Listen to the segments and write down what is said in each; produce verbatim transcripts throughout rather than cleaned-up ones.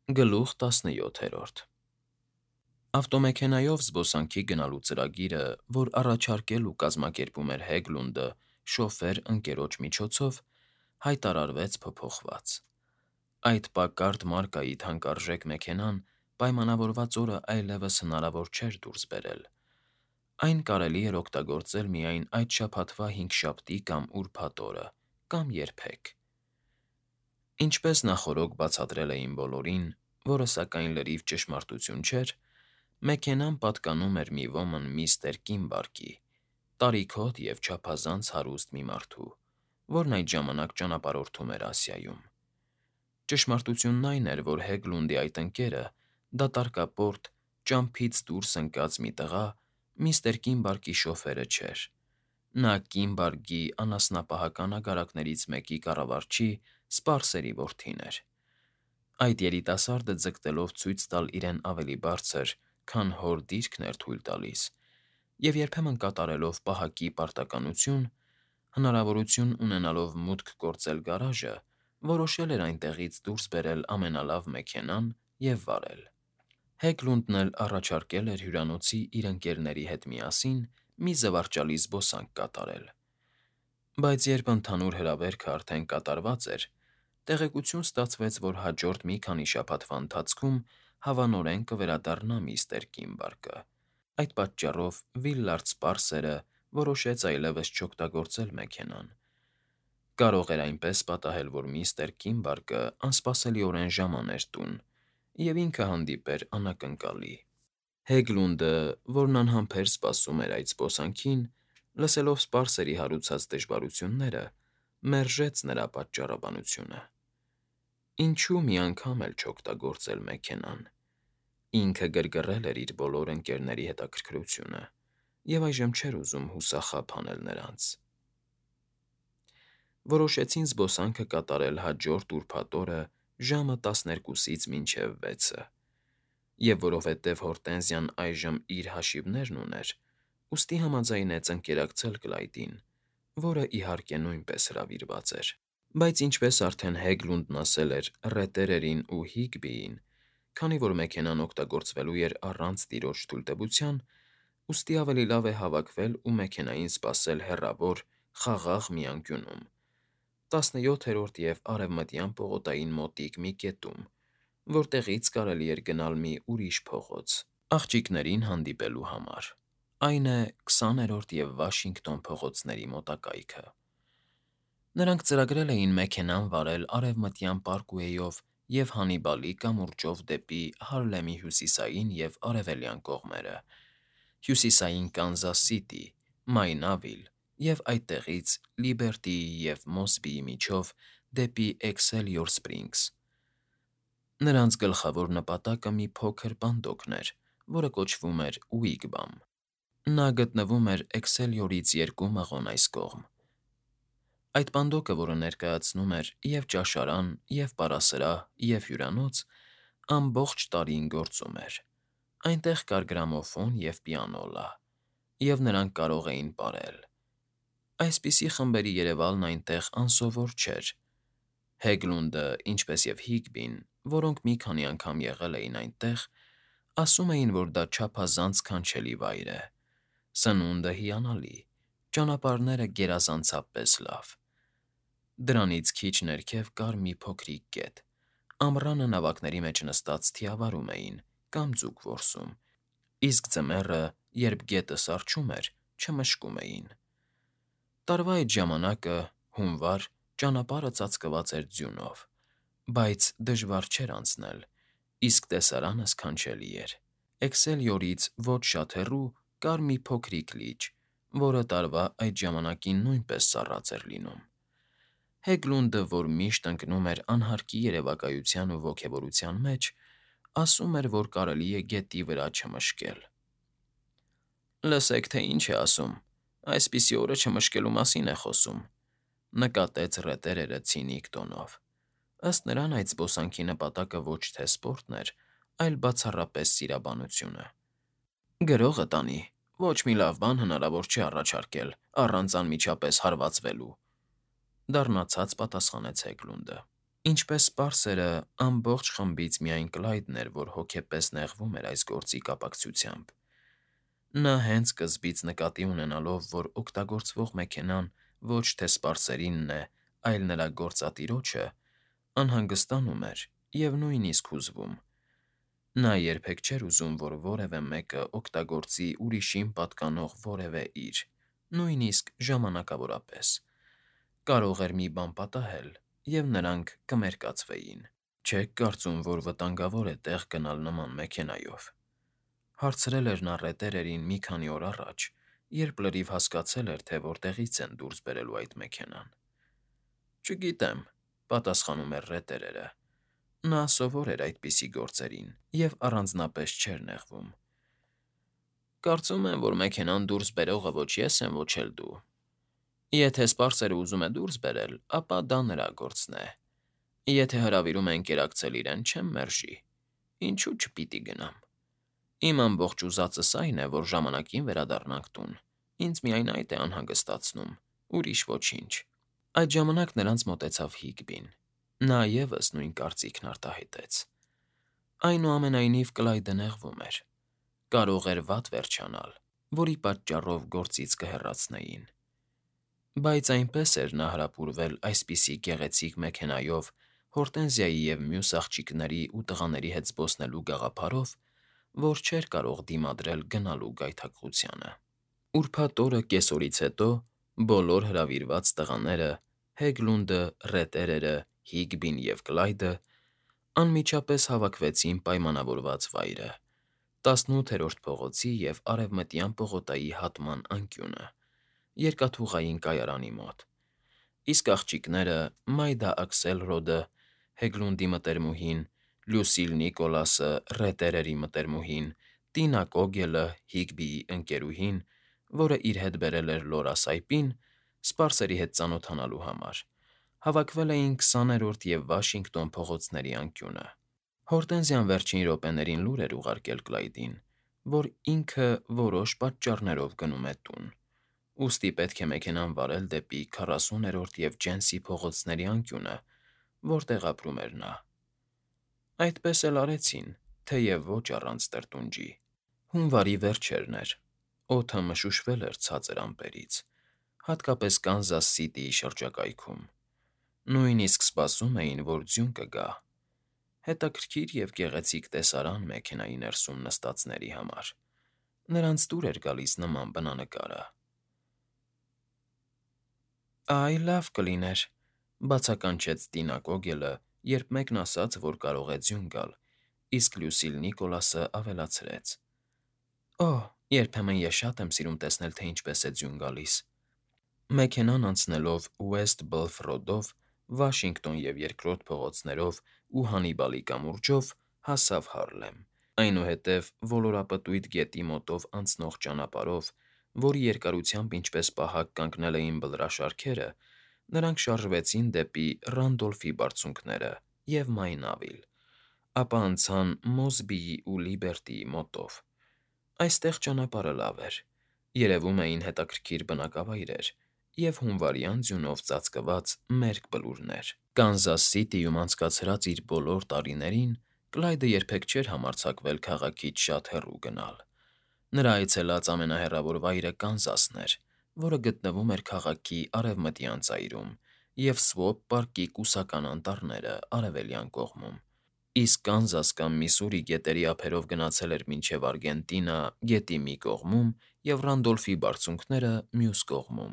Գլուխ տասնյոթերորդ Ավտոմեքենայով զբոսանքի գնալու ծրագիրը, որ առաջարկել ու կազմակերպում էր Հեգլունդը շոֆեր-ընկերոջ միջոցով, հայտարարվեց փոփոխված. այդ պակարդ մարկայի թանկարժեք մեքենան պայմանավորված օրը այլևս հնարավոր չէր դուրս բերել. այն կարելի էր օգտագործել միայն այդ շաբաթվա հինգշաբթի կամ ուրբաթ օրը, կամ երբեք։ Ինչպես նախօրոք բացատրել էին բոլորին, որը սակայն լրիվ ճշմարտություն չէր, մեքենան պատկանում էր մի ոմն միստր Կիմբարկի, տարիքոտ և չափազանց հարուստ մի մարդու, որն այդ ժամանակ ճանապարհորդում էր Ասիայում։ Ճշմարտությունն այն էր, որ Հեգլունդի այդ ընկերը, դատարկապորտ, ճամփից դուրս ընկած մի տղա, միստր Կիմբարկի շոֆերը չէր. նա Կիմբարկի անասնապահական ագարակներից մեկի կառավարչի՝ Սպարսերի որդին էր։ Այդ երիտասարդը ձգտելով ցույց տալ իրեն ավելի բարձր, քան հոր դիրքն էր թույլ տալիս, և երբեմն կատարելով պահակի պարտականություն, հնարավորություն ունենալով մուտք գործել գարաժը, որոշել էր այնտեղից դուրս բերել ամենալավ մեքենան և վարել։ Հեգլունդն էլ առաջարկել էր հյուրանոցի իր ընկերների հետ միասին մի զվարճալի զբոսանք կատարել։ Բայց երբ ընդհանուր հրավերքը արդեն կատարված էր, տեղեկություն ստացվեց, որ հաջորդ մի քանի շաբաթվա ընթացքում հավանորեն կվերադառնա միստր Կիմբարկը։ Այդ պատճառով Վիլլարդ Սպարսերը որոշեց այլևս չօգտագործել մեքենան։ Կարող էր այնպես պատահել, որ միստր Կիմբարկը անսպասելիորեն ժամաներ տուն, և ինքը հանդիպեր անակնկալի։ Հեգլունդը, որն անհամբեր սպասում էր այդ զբոսանքին, լսելով Սպարսերի հարուցած դժվարությունները, մերժեց նրա պատճառաբանությունը։ Ինչու՞ մի անգամ էլ չօգտագործել մեքենան։ Ինքը գրգռել էր իր բոլոր ընկերների հետաքրքրությունը և այժմ չէր ուզում հուսախաբ հանել նրանց։ Որոշեցին զբոսանքը կատարել հաջորդ ուրբաթ օրը ժամը տասներկուսից մինչև վեցը, և որովհետև Հորտենզիան այժմ իր հաշիվներն ուներ, ուստի համաձայնեց ընկերակցել Կլայդին, որը, իհարկե, նույնպես հրավիրված էր։ Բայց ինչպես արդեն Հեգլունդն ասել էր Ռետերերին ու Հիգբիին, քանի որ մեքենան օգտագործվելու էր առանց տիրոջ թույլտվության, ուստի ավելի լավ է հավաքվել ու մեքենային սպասել հեռավոր, խաղաղ մի անկյունում, տասնյոթերորդ և Արևմտյան պողոտային մոտիկ մի կետում, որտեղից կարելի էր գնալ մի ուրիշ փողոց՝ աղջիկներին հանդիպելու համար, այն է, քսաներորդ և Վաշինգտոն փողոցների մոտակայքը։ Նրանք ծրագրել էին մեքենան վարել Արևմտյան Պարկուեյով և Հանիբալի կամուրջով դեպի Հարլեմի հյուսիսային և արևելյան կողմերը, հյուսիսային Կանզաս Սիթի, Մայնավիլ և այդտեղից Լիբերտիի և Մոսբիի միջով դեպի Էքսելյոր Սփրինգս։ Նրանց գլխավոր նպատակը մի փոքր պանդոկն էր, որը կոչվում էր Ուիգվամ։ Նա գտնվում էր Էքսելյորից երկու մղոն այս կողմ։ Այդ պանդոկը, որը ներկայացնում էր և՛ ճաշարան, և՛ պարասրահ, և՛ հյուրանոց, ամբողջ տարին գործում էր։ Այնտեղ կար գրամոֆոն և պիանոլա, և նրանք կարող էին պարել։ Այսպիսի խմբերի երևալն այնտեղ անսովոր չէր։ Հեգլունդը, ինչպես և Հիգբին, որոնք մի քանի անգամ եղել էին այնտեղ, ասում էին, որ դա չափազանց քանչելի վայր է, սնունդը հիանալի, ճանապարհները գերազանցապես լավ։ Դրանից քիչ ներքև կար մի փոքրիկ կետ, ամռանը նավակների մեջ նստած թիավարում էին կամ ձուկ որսում, իսկ ձմեռը, երբ գետը սառչում էր, չմշկում էին։ Տարվա այդ ժամանակը՝ հունվար, ճանապարհը ծածկված էր ձյունով, բայց դժվար չէր անցնել, իսկ տեսարանը սքանչելի էր։ Էքսելյորից ոչ շատ հեռու կար մի փոքրիկ լիճ, որը տարվա այդ ժամանակին նույնպես սառած էր լինում։ Հեգլունդը, որ միշտ ընկնում էր անհարկի երևակայության ու ոգևորության մեջ, ասում էր, որ կարելի է գետի վրա չմշկել։ «Լսեք, թե ինչ է ասում, այսպիսի օրը չմշկելու մասին է խոսում», ֊ նկատեց Ռետերերը ցինիկ տոնով։ Ըստ նրան, այդ զբոսանքի նպատակը ոչ թե սպորտն էր, այլ բացառապես սիրաբանությունը։ «Գրողը տանի, ոչ մի լավ բան հնարավոր չէ առաջարկել առանց անմիջապես հարվածվելու», ֊ դառնացած պատասխանեց Հեգլունդը։ Ինչպես սպարսերը, ամբողջ խմբից միայն Կլայդն էր, որ հոգեպես նեղվում էր այս գործի կապակցությամբ։ Նա հենց սկզբից նկատի ունենալով, որ օգտագործվող մեքենան ոչ թե սպարսերինն է, այլ նրա գործատիրոջը, անհանգստանում էր և նույնիսկ հուզվում։ Նա երբեք չէր ուզում, որ որևէ մեկը օգտագործի ուրիշին պատկանող որևէ իր, նույնիսկ ժամանակավորապես։ Կարող էր մի բան պատահել, և նրանք կմերկացվեին։ Չեք կարծում, որ վտանգավոր է տեղ գնալ նման մեքենայով,֊ հարցրել էր նա ռետերերին մի քանի օր առաջ, երբ լրիվ հասկացել էր, թե որտեղից են դուրս բերելու այդ մեքենան։ «Չգիտեմ,֊ պատասխանում էր ռետերերը։ Նա սովոր էր այդպիսի գործերին և առանձնապես չէր նեղվում։ «Կարծում եմ, որ մեքենան դուրս բերողը ոչ ես եմ, ոչ էլ դու։ Եթե սպարսերը ուզում է դուրս բերել, ապա դա նրա գործն է։ Եթե հրավիրում է ընկերակցել իրեն, չեմ մերժի։ Ինչու՞ չպիտի գնամ։ Իմ ամբողջ ուզածս այն է, որ ժամանակին վերադառնանք տուն, ինձ միայն այդ է անհանգստացնում, ուրիշ ոչինչ»։ Այդ ժամանակ նրանց մոտեցավ Հիգբին։ Նա ևս նույն կարծիքն արտահայտեց։ Այնուամենայնիվ Կլայդը նեղվում էր։ Կարող էր վատ վերջանալ, որի պատճառով գործից կհեռացնեին։ Բայց այնպես էր նա հարապուրվել այսպիսի գեղեցիկ մեքենայով Հորտենզիայի և մյուս աղջիկների ու տղաների հետ զբոսնելու գաղափարով, որ չէր կարող դիմադրել գնալու գայթակղությանը։ Ուրբաթ օրը կեսօրից հետո բոլոր հրավիրված տղաները՝ Հեգլունդը, ռետերերը, Հիգբին և Կլայդը, անմիջապես հավաքվեցին պայմանավորված վայրը՝ տասնութերորդ փողոցի և Արևմտյան պողոտայի հատման անկյունը, երկաթուղային կայարանի մոտ, իսկ աղջիկները՝ Մայդա Աքսելրոդը, Հեգլունդի մտերմուհին, Լյուսիլ Նիկոլասը, ռետերերի մտերմուհին, Տինա Կոգելը, Հիգբիի ընկերուհին, որը իր հետ բերել էր Լորա Սայպին՝ սպարսերի հետ ծանոթանալու համար, հավաքվել էին քսաներորդ և Վաշինգտոն փողոցների անկյունը։ Հորտենզիան վերջին րոպեներին լուր էր ուղարկել Կլայդին, որ ինքը որոշ պատճառներով գնում է տուն, ուստի պետք է մեքենան վարել դեպի քառասուներորդ և Ջենսի փողոցների անկյունը, որտեղ ապրում էր նա։ Այդպես էլ արեցին, թեև ոչ առանց տրտունջի։ Հունվարի վերջերն էր, օդը մշուշվել էր ցածր ամպերից, հատկապես Կանզաս Սիթիի շրջակայքում։ Նույնիսկ սպասում էին, որ ձյուն կգա։ Հետաքրքիր և գեղեցիկ տեսարան մեքենայի ներսում նստածների համար։ Նրանց դուր էր գալիս նման բնանկարը։ «Այ, լավ կլիներ,֊ բացականչեց Տինա Կոգելը, երբ մեկն ասաց, որ կարող է ձյուն գալ, իսկ Լյուսիլ Նիկոլասը ավելացրեց. «Օհ, երբեմն ես շատ եմ սիրում տեսնել, թե ինչպես է ձյուն գալիս»։ Մեքենան անցնելով Ուեսթ Բլֆ Ռոդով, Վաշինգտոն և Երկրորդ փողոցներով ու Հանիբալի կամուրջով հասավ Հարլեմ, այնուհետև Ոլորապտույտ գետի մոտով անցնող ճանապարհով, որի երկարությամբ ինչպես պահակ կանգնել էին բլրաշարքերը, նրանք շարժվեցին դեպի Ռանդոլֆի Բարձունքները և Մայնավիլ, ապա անցան Մոզբիի ու Լիբերտիի մոտով։ Այստեղ ճանապարհը լավ էր, երևում էին հետաքրքիր բնակավայրեր և հունվարյան ձյունով ծածկված մերկ բլուրներ։ Կանզաս Սիթիում անցկացրած իր բոլոր տարիներին Կլայդը երբեք չէր համարձակվել քաղաքից շատ հեռու գնալ։ Նրա այցելած ամենահեռավոր վայրը Կանզասն էր, որը գտնվում էր քաղաքի արևմտյան ծայրում, և Սվոփ Պարկի կուսական անտառները՝ արևելյան կողմում, իսկ Կանզաս կամ Միսսուրի գետերի ափերով գնացել էր մինչև Արգենտինա՝ գետի մի կողմում և Ռանդոլֆի Բարձունքները՝ մյուս կողմում։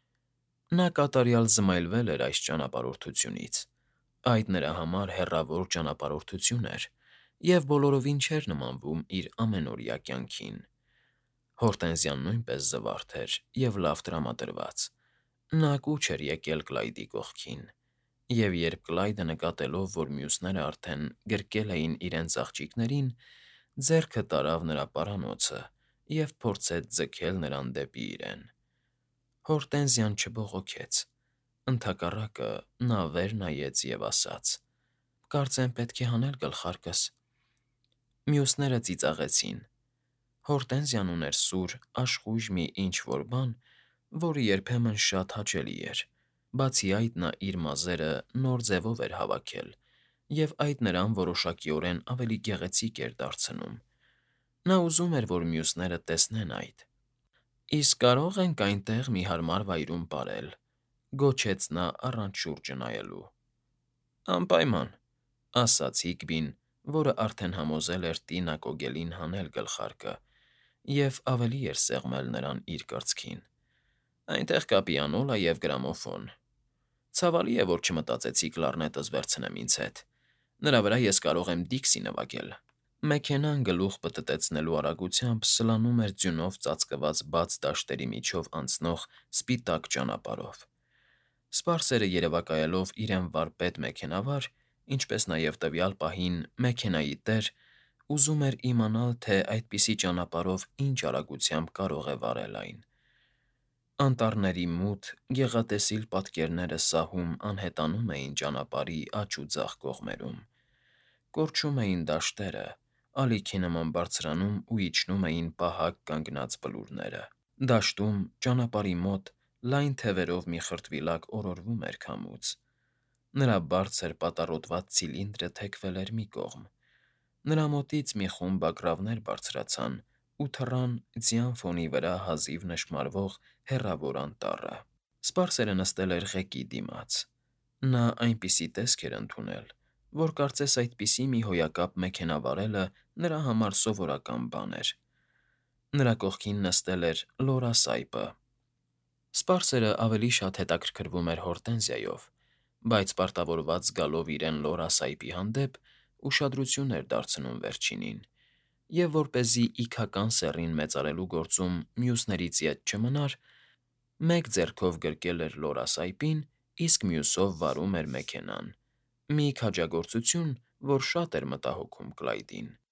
Նա կատարյալ զմայլվել էր այս ճանապարհորդությունից։ Այդ նրա համար հեռավոր ճանապարհորդություն էր և բոլորովին չէր նմանվում իր ամենօրյա կյանքին։ Հորտենզիան նույնպես զվարթ էր և լավ տրամադրված։ Նա կուչ էր եկել Կլայդի կողքին, և երբ Կլայդը, նկատելով, որ մյուսները արդեն գրկել էին իրենց աղջիկներին, ձեռքը տարավ նրա պարանոցը և փորձեց ձգել նրան դեպի իրեն։ Հորտենզիան չբողոքեց։ Ընդհակառակը, նա վեր նայեց և ասաց. «Կարծեմ պետք է հանել գլխարկս»։ Մյուսները ծիծաղեցին։ Հորտենզիան ուներ սուր, աշխույժ մի ինչ֊որ բան, որը երբեմն շատ հաճելի էր, Բացի այդ, նա իր մազերը նոր ձևով էր հավաքել, և այդ նրան որոշակիորեն ավելի գեղեցիկ էր դարձնում։ Նա ուզում էր, որ մյուսները տեսնեն այդ։ «Իսկ կարո՞ղ ենք այնտեղ մի հարմար վայրում պարել,֊ գոչեց նա առանց շուրջը նայելու։ «Անպայման,֊ ասաց Հիգբին, որը արդեն համոզել էր տիրակոգելին հանել գլխարկը և ավելի էր սեղմել նրան իր կրծքին։֊ Այնտեղ կա պիանոլա և գրամոֆոն։ Ցավալի է, որ չմտածեցիք լառնետս վերցնեմ ինձ հետ. նրա վրա ես կարող եմ Դիքսի նվագել»։ Մեքենան գլուխ պտտեցնելու արագությամբ սլանում էր ձյունով ծածկված բաց դաշտերի միջով անցնող սպիտակ ճանապարհով։ Սպարսերը երևակայելով իրեն վարպետ մեքենավար, ինչպես նաև տվյալ պահին մեքենայի տեր, ուզում էր իմանալ, թե այդպիսի ճանապարհով ինչ արագությամբ կարող է վարել այն։ Անտառների մութ, գեղատեսիլ պատկերները սահում անհետանում էին ճանապարհի աջ ու ձախ կողմերում, կորչում էին դաշտերը, ալիքի նման բարձրանում ու իջնում էին պահակ կանգնած բլուրները։ Դաշտում, ճանապարհի մոտ, լայն թևերով մի խրտվիլակ օրորվում էր քամուց։ Նրա բարձր պատառոտված ցիլինդրը թեքվել էր մի կողմ։ Նրա մոտից մի խումբ ագռավներ բարձրացան ու թռան ձյան ֆոնի վրա հազիվ նշմարվող հեռավոր անտառը։ Սպարսերը նստել էր ղեկի դիմաց։ Նա այնպիսի տեսք էր ընդունել, որ կարծես այդպիսի մի հոյակապ մեքենա վարելը նրա համար սովորական բան էր։ Նրա կողքին նստել էր Լորա Սայպը։ Սպարսերն ավելի շատ հետաքրքրվում էր Հորտենզիայով, բայց պարտավորված զգալով իրեն Լորա Սայպի հանդեպ՝ ուշադրություն էր դարձնում վերջինին, և որպեսզի իգական սեռին մեծարելու գործում մյուսներից ետ չմնար, մեկ ձեռքով գրկել էր Լորա Սայպին, իսկ մյուսով վարում էր մեքենան՝ մի քաջագործություն, որ շատ էր մտահոգում Կլայդին։